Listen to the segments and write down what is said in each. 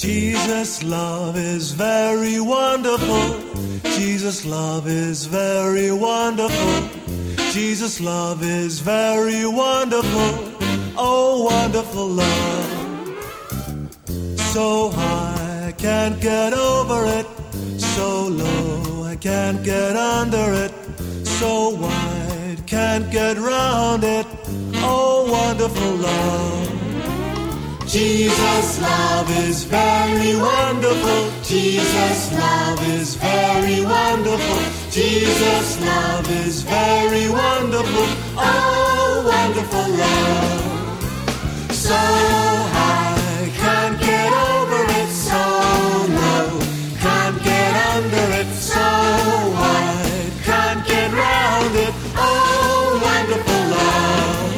Jesus' love is very wonderful. Jesus' love is very wonderful. Jesus' love is very wonderful. Oh, wonderful love. So high, I can't get over it. So low, I can't get under it. So wide, can't get round it. Oh, wonderful love. Jesus' love is very wonderful. Jesus' love is very wonderful. Jesus' love is very wonderful. Oh, wonderful love. So high, can't get over it. So low, can't get under it. So wide, can't get round it. Oh, wonderful love.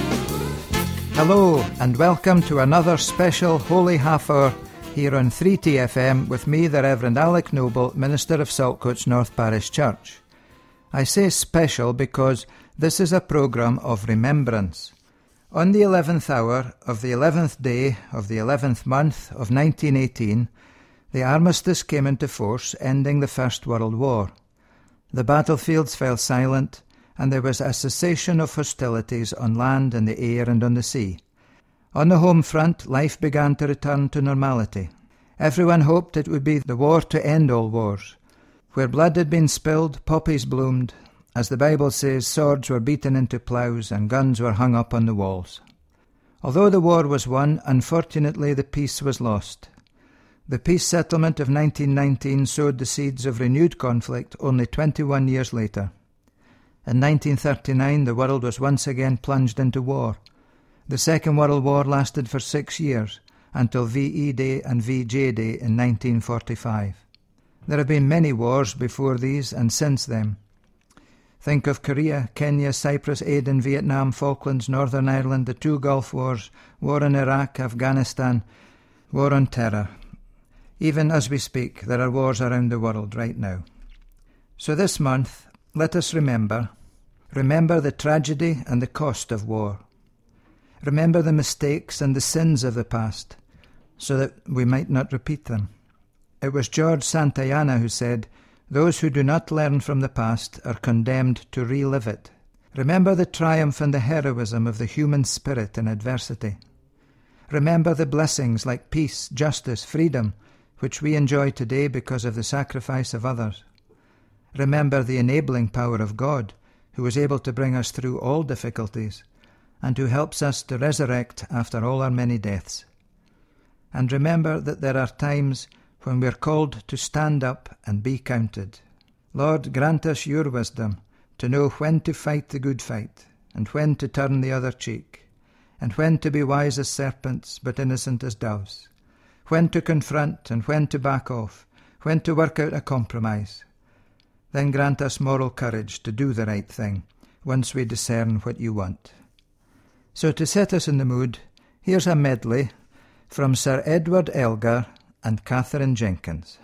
Hello and welcome to another special Holy Half Hour here on 3TFM with me, the Reverend Alec Noble, Minister of Saltcoats North Parish Church. I say special because this is a programme of remembrance. On the 11th hour of the 11th day of the 11th month of 1918, the armistice came into force, ending the First World War. The battlefields fell silent, and there was a cessation of hostilities on land, in the air and on the sea. On the home front, life began to return to normality. Everyone hoped it would be the war to end all wars. Where blood had been spilled, poppies bloomed. As the Bible says, swords were beaten into ploughs and guns were hung up on the walls. Although the war was won, unfortunately the peace was lost. The peace settlement of 1919 sowed the seeds of renewed conflict only 21 years later. In 1939, the world was once again plunged into war. The Second World War lasted for 6 years, until VE Day and VJ Day in 1945. There have been many wars before these and since then. Think of Korea, Kenya, Cyprus, Aden, Vietnam, Falklands, Northern Ireland, the two Gulf Wars, war in Iraq, Afghanistan, war on terror. Even as we speak, there are wars around the world right now. So this month, let us remember the tragedy and the cost of war. Remember the mistakes and the sins of the past, so that we might not repeat them. It was George Santayana who said, "Those who do not learn from the past are condemned to relive it." Remember the triumph and the heroism of the human spirit in adversity. Remember the blessings like peace, justice, freedom, which we enjoy today because of the sacrifice of others. Remember the enabling power of God, who is able to bring us through all difficulties, and who helps us to resurrect after all our many deaths. And remember that there are times when we are called to stand up and be counted. Lord, grant us your wisdom to know when to fight the good fight, and when to turn the other cheek, and when to be wise as serpents but innocent as doves, when to confront and when to back off, when to work out a compromise. Then grant us moral courage to do the right thing, once we discern what you want. So to set us in the mood, here's a medley from Sir Edward Elgar and Catherine Jenkins.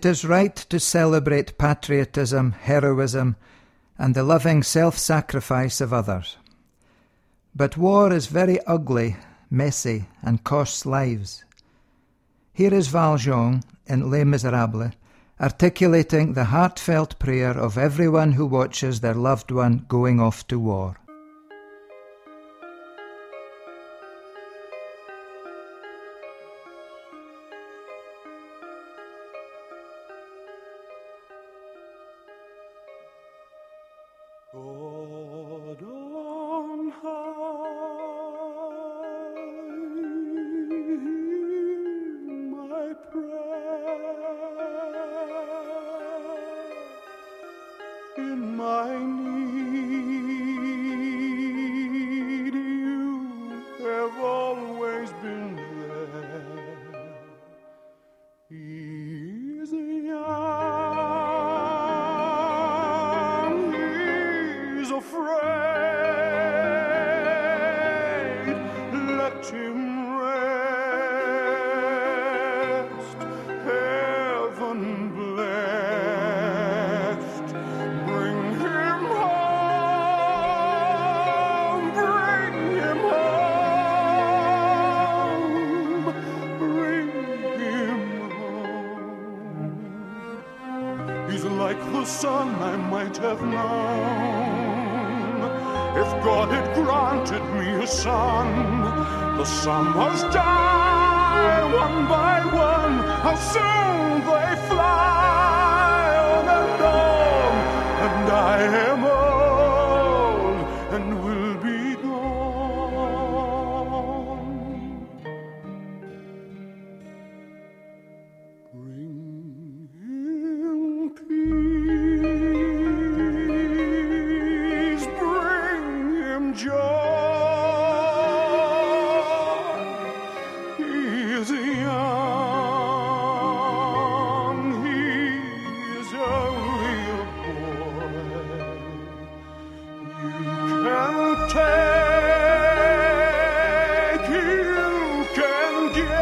it is right to celebrate patriotism, heroism, and the loving self-sacrifice of others. But war is very ugly, messy, and costs lives. Here is Valjean in Les Miserables, articulating the heartfelt prayer of everyone who watches their loved one going off to war. God on high, my prayer in my need, you have always been there. He's young, he's afraid, let him rest, heaven blessed. Bring him home, bring him home, bring him home. He's like the son I might have known if God had granted me a son. The son must die one by one. How soon they fly on and on, and I am old and will be gone. Bring him peace, bring him joy. He is young, he is only a boy. You can take, you can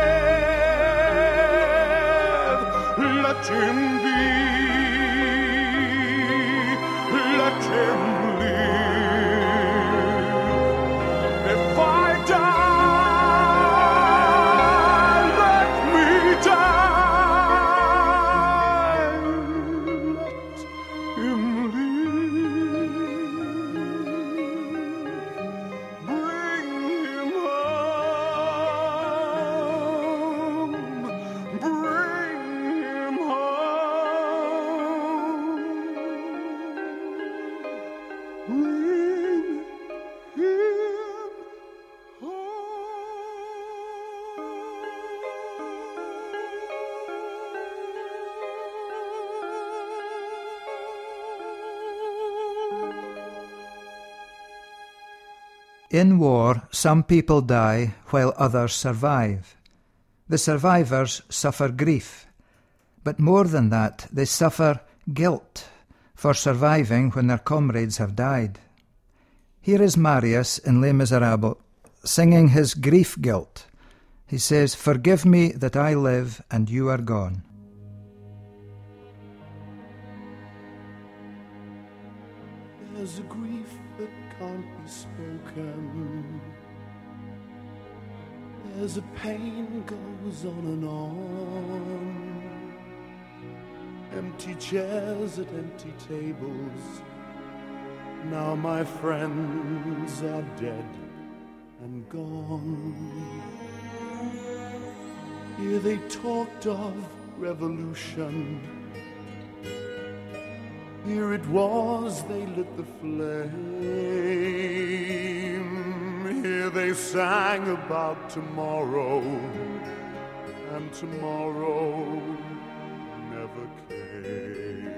give. Let him be, let him live. If I die, let me die. Let him live. Bring him home. Bring him home. Bring him In war, some people die while others survive. The survivors suffer grief, but more than that, they suffer guilt for surviving when their comrades have died. Here is Marius in Les Miserables, singing his grief guilt. He says, "Forgive me that I live and you are gone." There's a grief that can't be spoken. There's a pain goes on and on. Empty chairs at empty tables. Now my friends are dead and gone. Here they talked of revolution. Here it was they lit the flame. Here they sang about tomorrow, and tomorrow never came.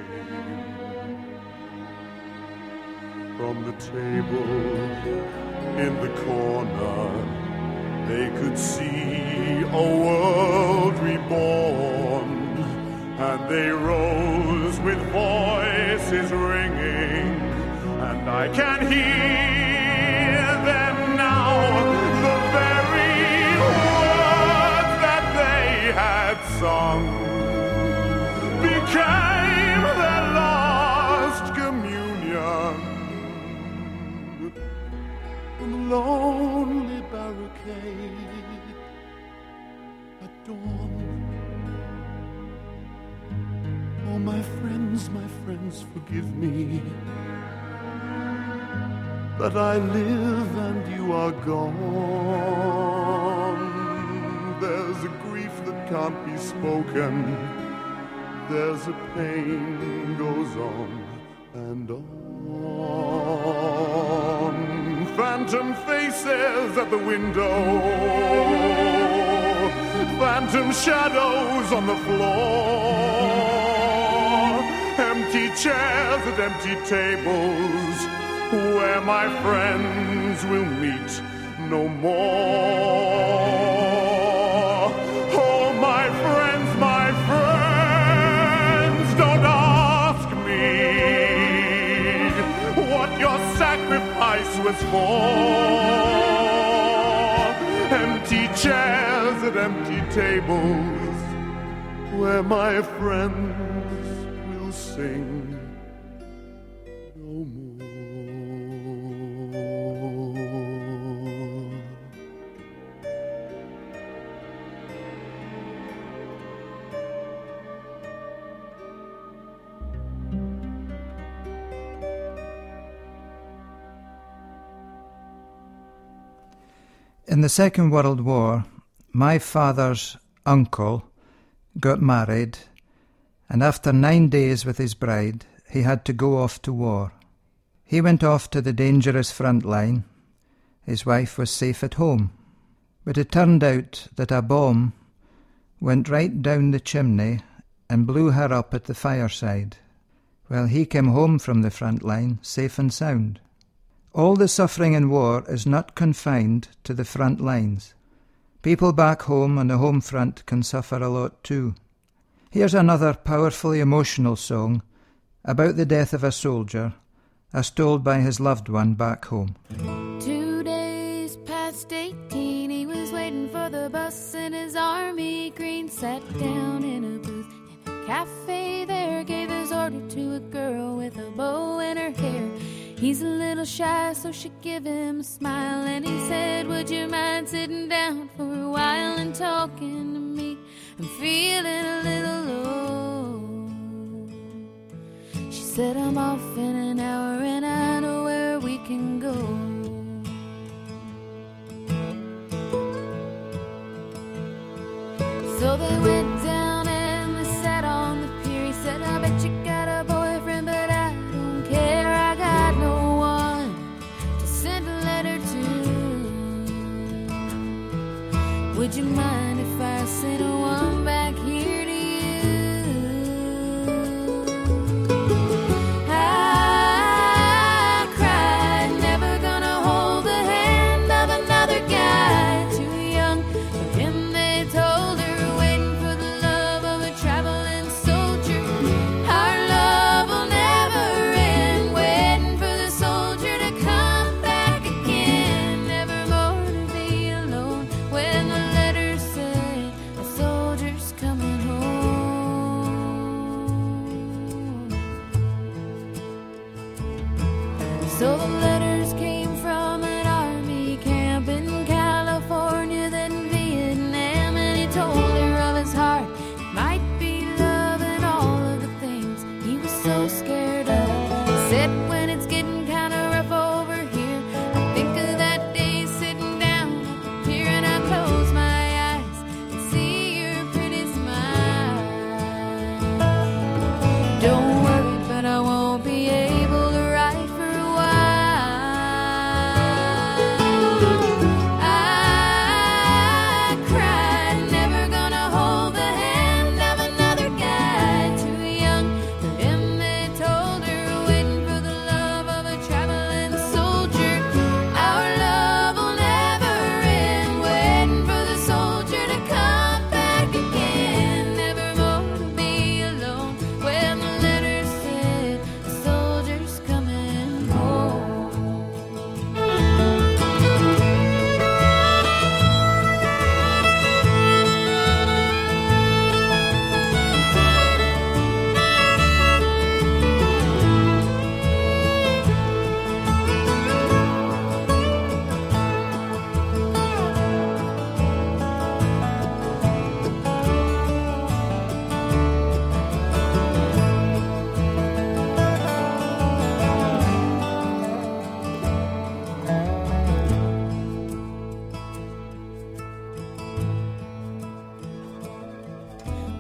From the table in the corner, they could see a world reborn, and they rose with voices ringing, and I can hear them now, the very words that they had sung. dawn. Oh, my friends, forgive me that I live and you are gone. There's a grief that can't be spoken. There's a pain goes on and on. Phantom faces at the window, phantom shadows on the floor, empty chairs at empty tables where my friends will meet no more. Oh, my friends, don't ask me what your sacrifice was for. Empty chairs at empty tables where my friends will sing no more. In the Second World War, my father's uncle got married, and after 9 days with his bride, he had to go off to war. He went off to the dangerous front line. His wife was safe at home. But it turned out that a bomb went right down the chimney and blew her up at the fireside, while he came home from the front line safe and sound. All the suffering in war is not confined to the front lines. People back home on the home front can suffer a lot too. Here's another powerfully emotional song about the death of a soldier, as told by his loved one back home. 2 days past 18, he was waiting for the bus in his army green. Sat down in a booth in a cafe there, gave his order to a girl with a bow in her hair. He's a little shy, so she gave him a smile, and he said, would you mind sitting down for a while and talking to me? I'm feeling a little low. She said, I'm off in an hour and I know where we can go. So they went down and they sat on the pier. He said, I bet you got a boyfriend, but I don't care. I got no one to send a letter to. Would you mind if I sent one back here to you? I cried, never gonna hold the hand of another guy too young. Again they told her, waiting for the love of a traveling soldier. Our love will never end, waiting for the soldier to come back again. Never more to be alone when the letter said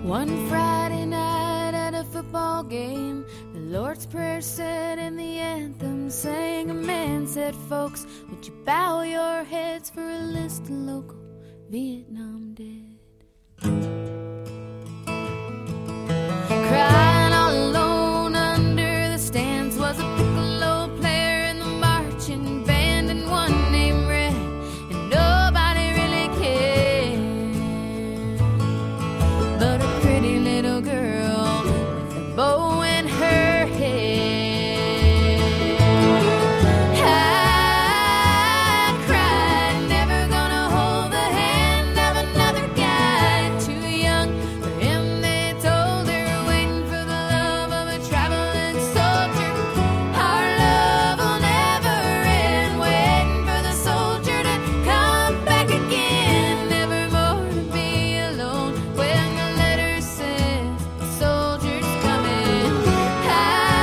One Friday night at a football game, the Lord's Prayer said and the anthem sang. A man said, "Folks, would you bow your heads for a list of local Vietnam dead?" Crying all alone under the stands was a piccolo player in the marching band, and one named Red, and nobody really cared. But a pretty little girl with a bow in her head. I cried, never gonna hold the hand of another guy too young for him, they told her, waiting for the love of a traveling soldier. Our love will never end, waiting for the soldier to come back again. Never more to be alone when the letter says the soldier's coming. I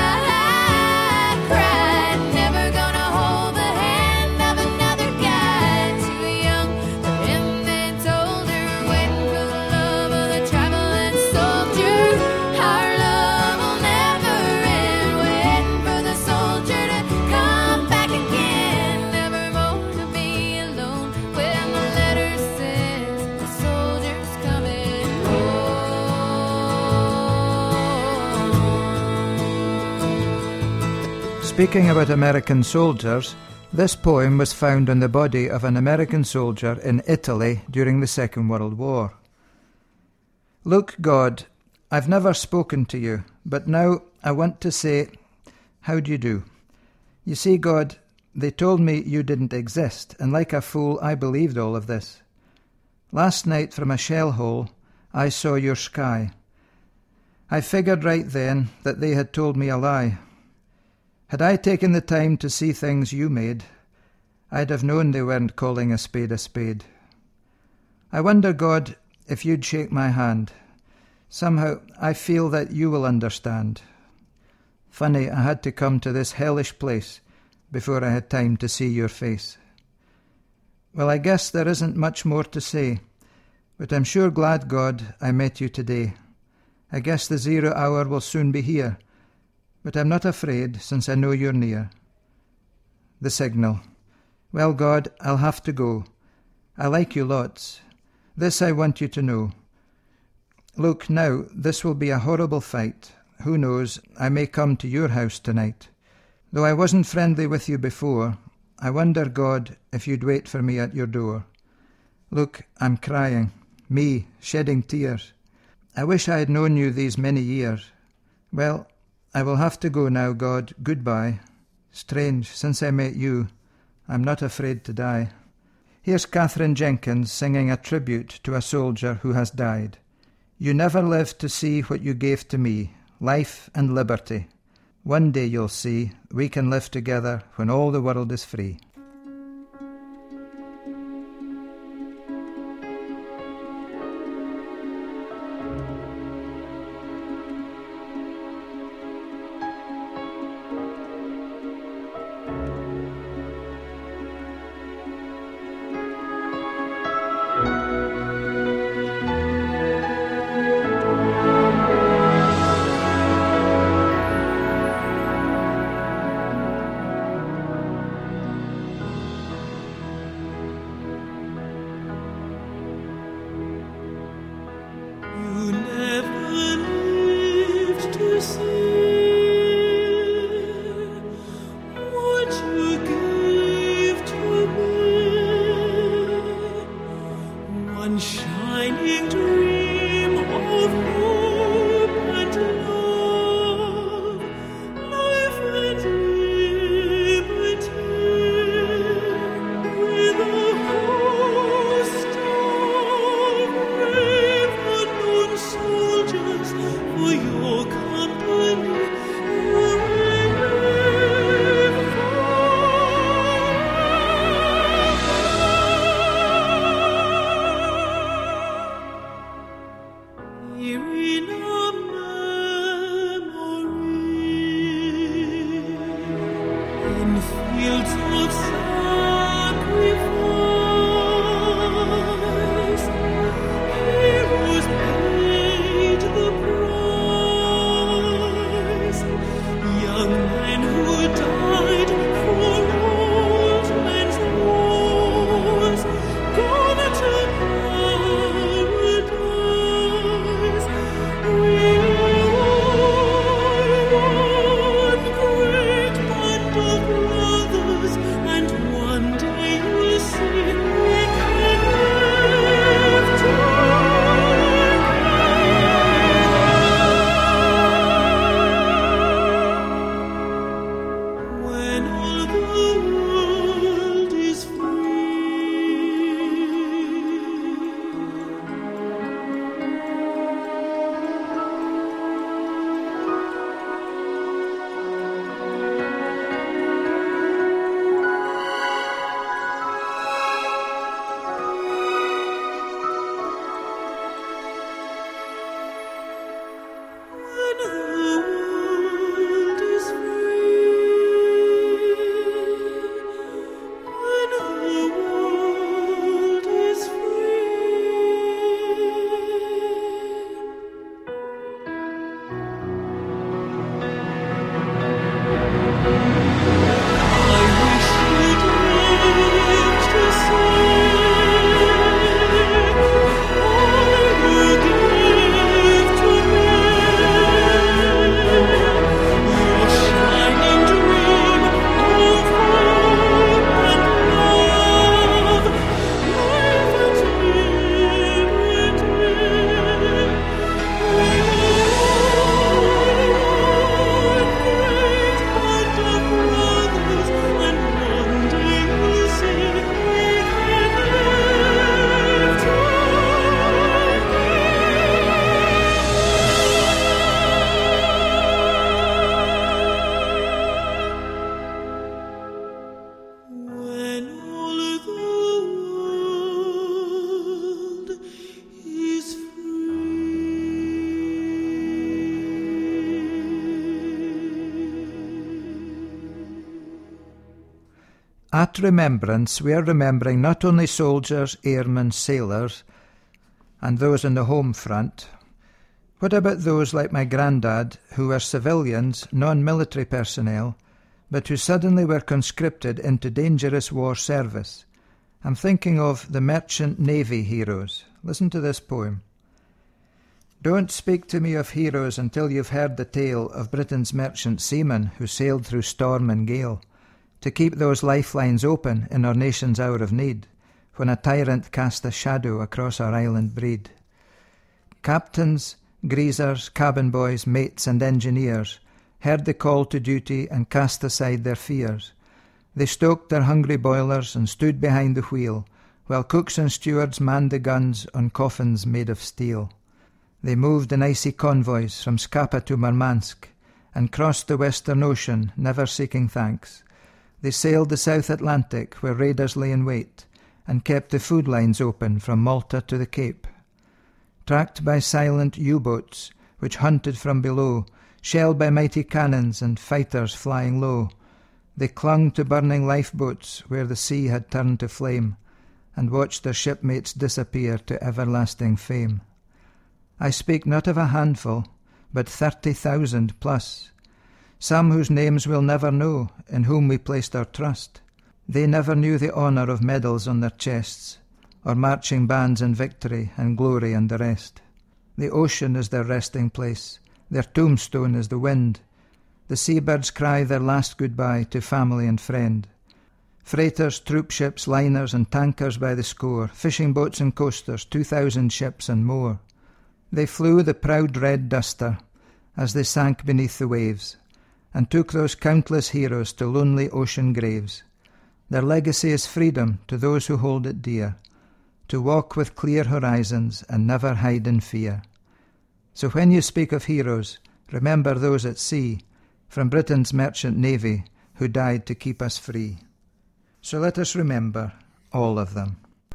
cried, never gonna hold the hand of another guy too young for him, they told her, waiting for the love of the traveling soldier. Our love will never end, waiting for the soldier to come back again. Never more to be alone when the letter says the soldier's coming home. Speaking about American soldiers, this poem was found on the body of an American soldier in Italy during the Second World War. Look, God, I've never spoken to you, but now I want to say, how do you do? You see, God, they told me you didn't exist, and like a fool I believed all of this. Last night from a shell hole I saw your sky. I figured right then that they had told me a lie. Had I taken the time to see things you made, I'd have known they weren't calling a spade a spade. I wonder, God, if you'd shake my hand. Somehow I feel that you will understand. Funny, I had to come to this hellish place before I had time to see your face. Well, I guess there isn't much more to say, but I'm sure glad, God, I met you today. I guess the 0 hour will soon be here, but I'm not afraid since I know you're near. The signal. Well, God, I'll have to go. I like you lots. This I want you to know. Look, now, this will be a horrible fight. Who knows, I may come to your house tonight. Though I wasn't friendly with you before, I wonder, God, if you'd wait for me at your door. Look, I'm crying. Me, shedding tears. I wish I had known you these many years. Well, I will have to go now, God. Goodbye. Strange, since I met you, I'm not afraid to die. Here's Catherine Jenkins singing a tribute to a soldier who has died. You never lived to see what you gave to me, life and liberty. One day you'll see we can live together when all the world is free. Heroes paid At Remembrance, we are remembering not only soldiers, airmen, sailors, and those on the home front. What about those like my granddad, who were civilians, non-military personnel, but who suddenly were conscripted into dangerous war service? I'm thinking of the Merchant Navy heroes. Listen to this poem. Don't speak to me of heroes until you've heard the tale of Britain's merchant seamen who sailed through storm and gale to keep those lifelines open in our nation's hour of need, when a tyrant cast a shadow across our island breed. Captains, greasers, cabin boys, mates and engineers heard the call to duty and cast aside their fears. They stoked their hungry boilers and stood behind the wheel, while cooks and stewards manned the guns on coffins made of steel. They moved in icy convoys from Scapa to Murmansk and crossed the Western Ocean, never seeking thanks. They sailed the South Atlantic, where raiders lay in wait, and kept the food lines open from Malta to the Cape. Tracked by silent U-boats, which hunted from below, shelled by mighty cannons and fighters flying low, they clung to burning lifeboats where the sea had turned to flame, and watched their shipmates disappear to everlasting fame. I speak not of a handful, but 30,000 plus, some whose names we'll never know, in whom we placed our trust. They never knew the honour of medals on their chests, or marching bands in victory and glory and the rest. The ocean is their resting place, their tombstone is the wind. The seabirds cry their last goodbye to family and friend. Freighters, troop ships, liners and tankers by the score, fishing boats and coasters, 2,000 ships and more. They flew the proud red duster as they sank beneath the waves, and took those countless heroes to lonely ocean graves. Their legacy is freedom to those who hold it dear, to walk with clear horizons and never hide in fear. So when you speak of heroes, remember those at sea, from Britain's merchant navy, who died to keep us free. So let us remember all of them.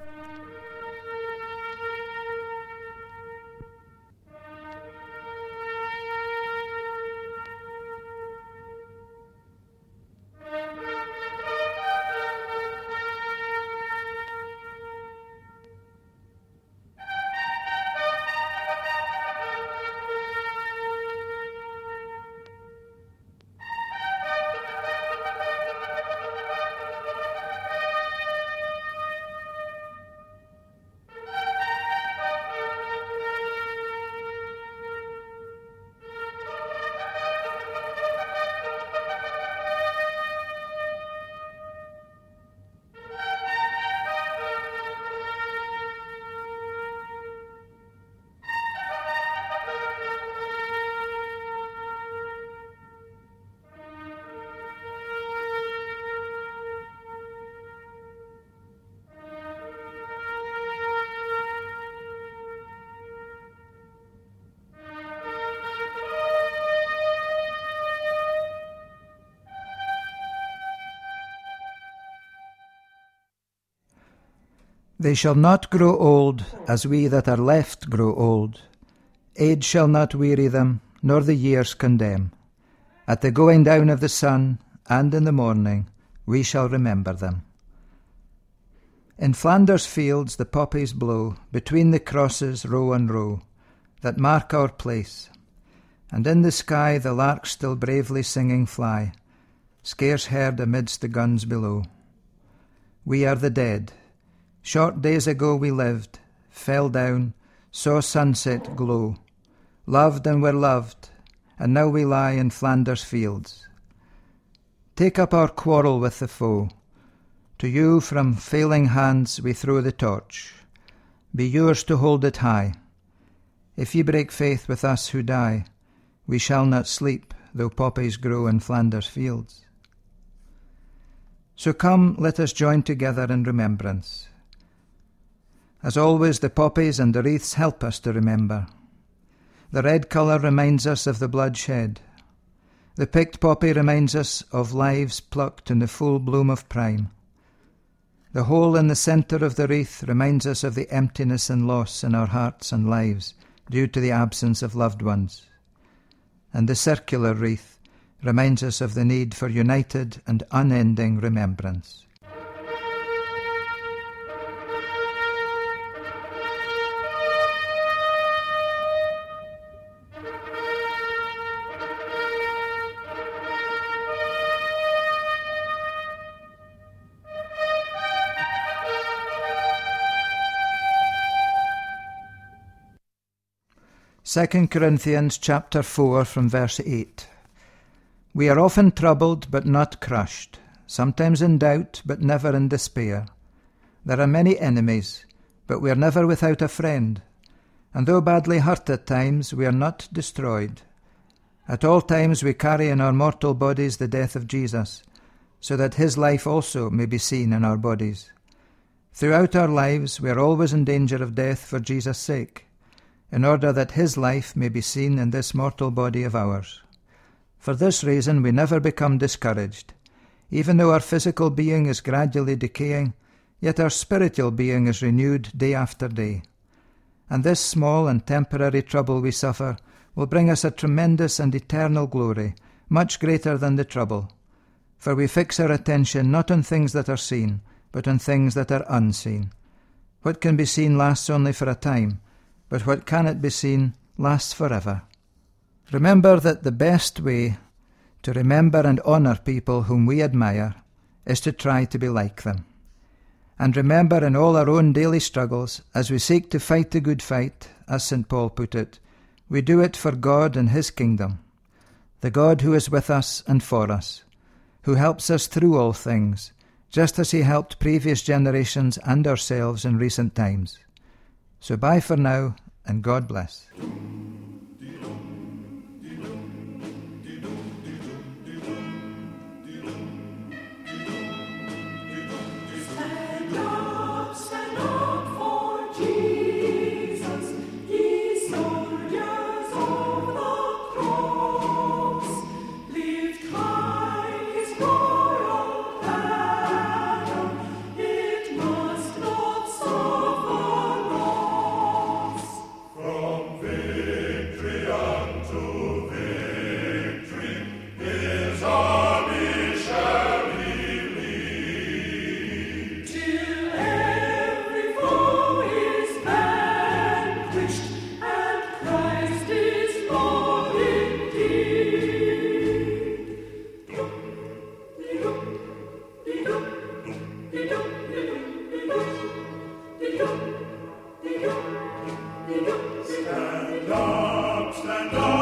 They shall not grow old as we that are left grow old. Age shall not weary them, nor the years condemn. At the going down of the sun, and in the morning, we shall remember them. In Flanders fields the poppies blow, between the crosses row on row, that mark our place. And in the sky the larks still bravely singing fly, scarce heard amidst the guns below. We are the dead. Short days ago we lived, fell down, saw sunset glow, loved and were loved, and now we lie in Flanders fields. Take up our quarrel with the foe. To you from failing hands we throw the torch. Be yours to hold it high. If ye break faith with us who die, we shall not sleep, though poppies grow in Flanders fields. So come, let us join together in remembrance. As always, the poppies and the wreaths help us to remember. The red colour reminds us of the blood shed. The picked poppy reminds us of lives plucked in the full bloom of prime. The hole in the centre of the wreath reminds us of the emptiness and loss in our hearts and lives due to the absence of loved ones. And the circular wreath reminds us of the need for united and unending remembrance. 2 Corinthians chapter 4 from verse 8. We are often troubled but not crushed, sometimes in doubt but never in despair. There are many enemies, but we are never without a friend. And though badly hurt at times, we are not destroyed. At all times we carry in our mortal bodies the death of Jesus, so that his life also may be seen in our bodies. Throughout our lives we are always in danger of death for Jesus' sake, in order that his life may be seen in this mortal body of ours. For this reason we never become discouraged. Even though our physical being is gradually decaying, yet our spiritual being is renewed day after day. And this small and temporary trouble we suffer will bring us a tremendous and eternal glory, much greater than the trouble. For we fix our attention not on things that are seen, but on things that are unseen. What can be seen lasts only for a time, but what cannot be seen lasts forever. Remember that the best way to remember and honour people whom we admire is to try to be like them. And remember in all our own daily struggles, as we seek to fight the good fight, as St. Paul put it, we do it for God and his kingdom, the God who is with us and for us, who helps us through all things, just as he helped previous generations and ourselves in recent times. So bye for now, and God bless. Stand up,